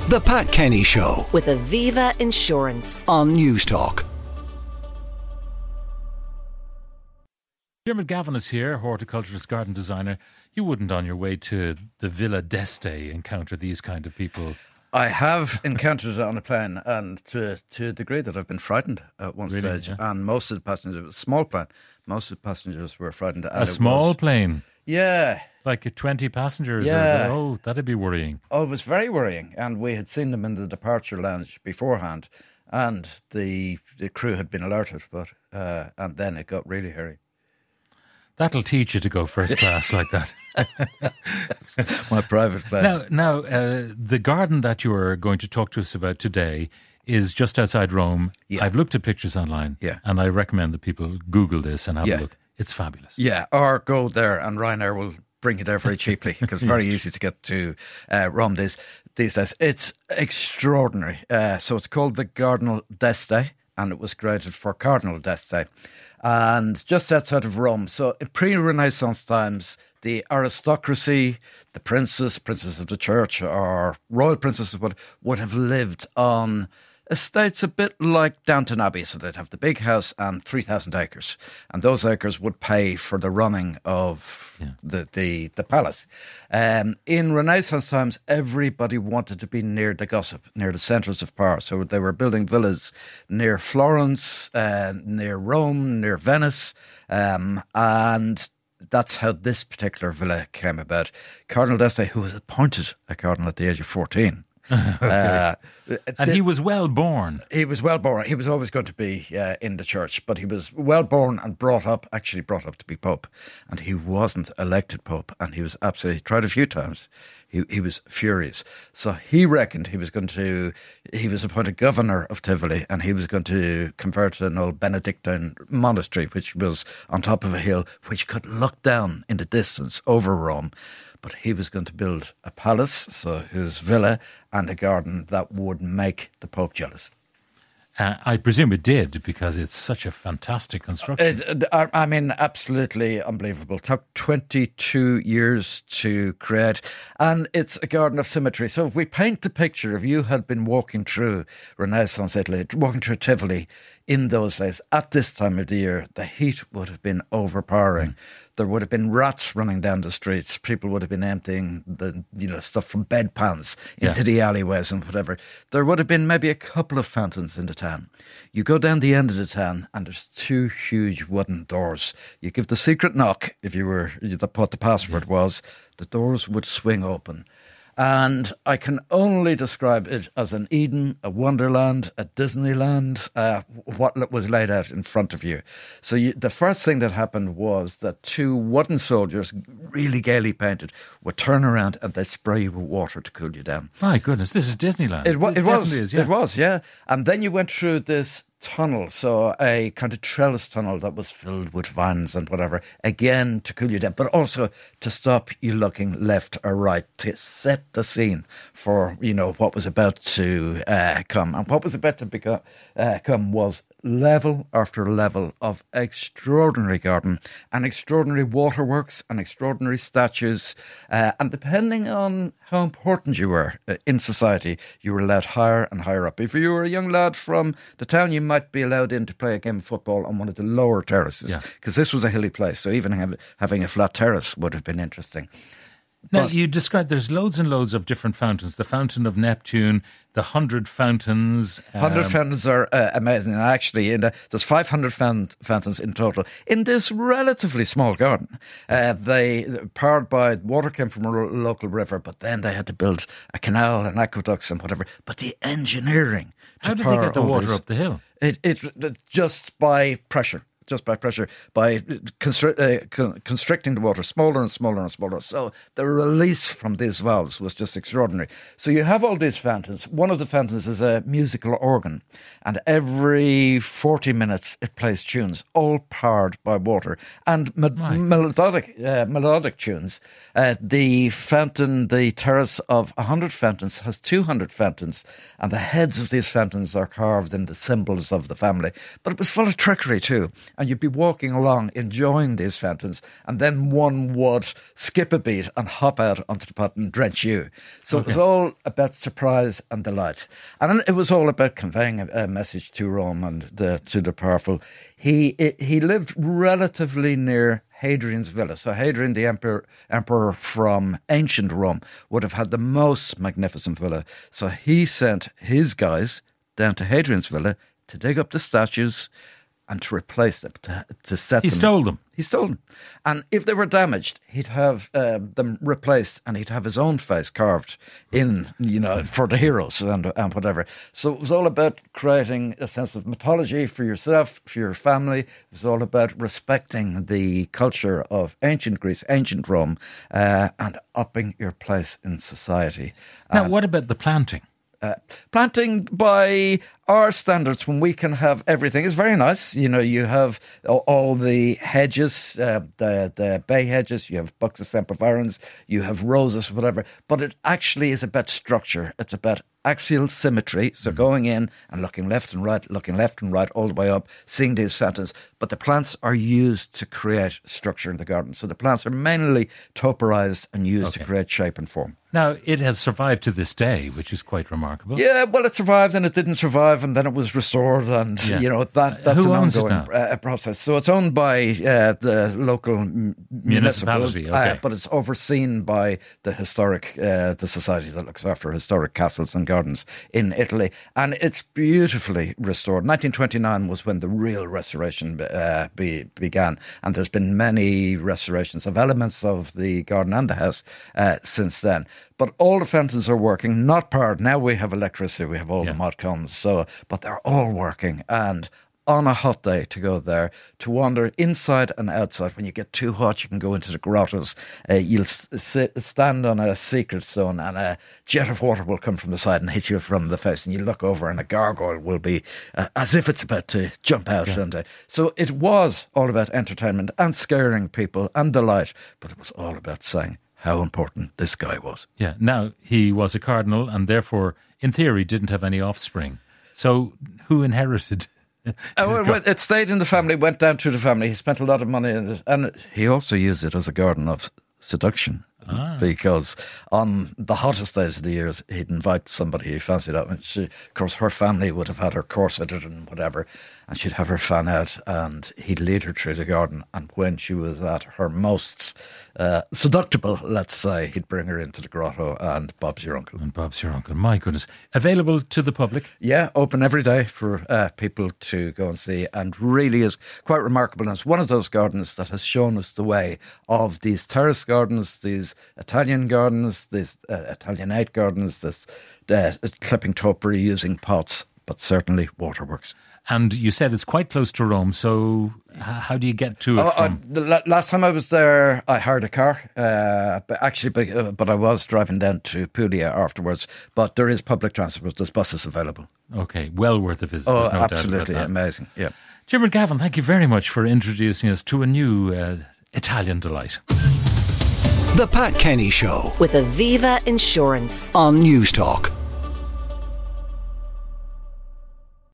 The Pat Kenny Show with Aviva Insurance on Newstalk. Dermot Gavin is here, horticulturist, garden designer. You wouldn't, on your way to the Villa d'Este, encounter these kind of people. I have encountered it on a plane, and to a degree that I've been frightened at one stage. Yeah. And most of the passengers, it was a small plane, most of the passengers were frightened. A small plane? Yeah. Like 20 passengers? Yeah. Oh, that'd be worrying. Oh, it was very worrying. And we had seen them in the departure lounge beforehand, and the crew had been alerted, but and then it got really hairy. That'll teach you to go first class like that. My private plane. Now, the garden that you are going to talk to us about today is just outside Rome. Yeah. I've looked at pictures online, and I recommend that people Google this and have a look. It's fabulous. Yeah, or go there and Ryanair will bring you there very cheaply because it's very easy to get to Rome these days. It's extraordinary. So it's called the Cardinal d'Este, and it was created for Cardinal d'Este. And just outside of Rome. So in pre-Renaissance times, the aristocracy, the princes of the church, or royal princesses would have lived on estates a bit like Downton Abbey. So they'd have the big house and 3,000 acres. And those acres would pay for the running of the palace. In Renaissance times, everybody wanted to be near the gossip, near the centres of power. So they were building villas near Florence, near Rome, near Venice. And that's how this particular villa came about. Cardinal d'Este, who was appointed a cardinal at the age of 14. Okay. And he was well born. He was well born. He was always going to be in the church, but he was well born and brought up to be Pope. And he wasn't elected Pope, and he was absolutely, tried a few times. He was furious. So he reckoned he was appointed governor of Tivoli, and he was going to convert to an old Benedictine monastery, which was on top of a hill, which could look down in the distance over Rome. But he was going to build a palace, so his villa, and a garden that would make the Pope jealous. I presume it did, because it's such a fantastic construction. I mean, absolutely unbelievable. It took 22 years to create, and it's a garden of symmetry. So if we paint the picture, if you had been walking through Renaissance Italy, walking through Tivoli in those days, at this time of the year, the heat would have been overpowering. There would have been rats running down the streets. People would have been emptying the stuff from bedpans into the alleyways and whatever. There would have been maybe a couple of fountains in the town. You go down the end of the town and there's two huge wooden doors. You give the secret knock, if you were what the password was, the doors would swing open. And I can only describe it as an Eden, a Wonderland, a Disneyland, what was laid out in front of you. So the first thing that happened was that two wooden soldiers, really gaily painted, would turn around and they'd spray you with water to cool you down. My goodness, this is Disneyland. It was. And then you went through this tunnel, so a kind of trellis tunnel that was filled with vines and whatever, again to cool you down, but also to stop you looking left or right, to set the scene for what was about to come. And what was about to come was level after level of extraordinary garden and extraordinary waterworks and extraordinary statues, and depending on how important you were in society, you were allowed higher and higher up. If you were a young lad from the town, you might be allowed in to play a game of football on one of the lower terraces, because this was a hilly place, so even having a flat terrace would have been interesting. Now, you described there's loads and loads of different fountains. The Fountain of Neptune, the 100 fountains. 100 fountains are amazing. And actually, there's 500 fountains in total in this relatively small garden. They powered by water came from a local river, but then they had to build a canal and aqueducts and whatever. But the engineering to How did they get the water up the hill? It just by pressure. By constricting the water smaller and smaller and smaller. So the release from these valves was just extraordinary. So you have all these fountains. One of the fountains is a musical organ, and every 40 minutes it plays tunes, all powered by water, and melodic tunes. The fountain, the terrace of 100 fountains, has 200 fountains, and the heads of these fountains are carved in the symbols of the family. But it was full of trickery too. and you'd be walking along enjoying these fountains, and then one would skip a beat and hop out onto the pot and drench you. So it was all about surprise and delight. And it was all about conveying a message to Rome and to the powerful. He lived relatively near Hadrian's villa. So Hadrian, the emperor from ancient Rome, would have had the most magnificent villa. So he sent his guys down to Hadrian's villa to dig up the statues and to replace them, to set them. He stole them. He stole them. And if they were damaged, he'd have them replaced, and he'd have his own face carved in, for the heroes and whatever. So it was all about creating a sense of mythology for yourself, for your family. It was all about respecting the culture of ancient Greece, ancient Rome, and upping your place in society. Now, what about the planting? Planting by our standards, when we can have everything, is very nice. You have all the hedges, the bay hedges, you have Buxus sempervirens, you have roses, whatever. But it actually is about structure. It's about axial symmetry, so going in and looking left and right, all the way up, seeing these fountains. But the plants are used to create structure in the garden. So the plants are mainly topiarized and used to create shape and form. Now, it has survived to this day, which is quite remarkable. Yeah, well, it survived and it didn't survive, and then it was restored, and, that's Who an owns ongoing process. So it's owned by the local municipality, but it's overseen by the the society that looks after historic castles and gardens in Italy. And it's beautifully restored. 1929 was when the real restoration began, and there's been many restorations of elements of the garden and the house since then. But all the fountains are working, not powered. Now we have electricity, we have all the mod cons, but they're all working. And on a hot day to go there, to wander inside and outside. When you get too hot, you can go into the grottos. You'll stand on a secret zone, and a jet of water will come from the side and hit you from the face. And you look over, and a gargoyle will be as if it's about to jump out. Yeah. And so it was all about entertainment and scaring people and delight, but it was all about saying how important this guy was. Yeah. Now, he was a cardinal, and therefore, in theory, didn't have any offspring. So who inherited? It stayed in the family, went down through the family. He spent a lot of money in it, and he also used it as a garden of seduction. Because on the hottest days of the years, he'd invite somebody he fancied out. And of course, her family would have had her corseted and whatever, and she'd have her fan out, and he'd lead her through the garden. And when she was at her most seductible, let's say, he'd bring her into the grotto, and Bob's your uncle. And Bob's your uncle. My goodness. Available to the public? Yeah, open every day for people to go and see, and really is quite remarkable. And it's one of those gardens that has shown us the way of these terrace gardens, these Italian gardens, these Italianate gardens, this clipping topiary using pots, but certainly waterworks. And you said it's quite close to Rome, so how do you get to it the last time I was there, I hired a car, but I was driving down to Puglia afterwards. But there is public transport, there's buses available. Okay, well worth a visit. Oh, there's no absolutely, doubt about that. Amazing, yeah. Jim Gavin, thank you very much for introducing us to a new Italian delight. The Pat Kenny Show with Aviva Insurance on News Talk.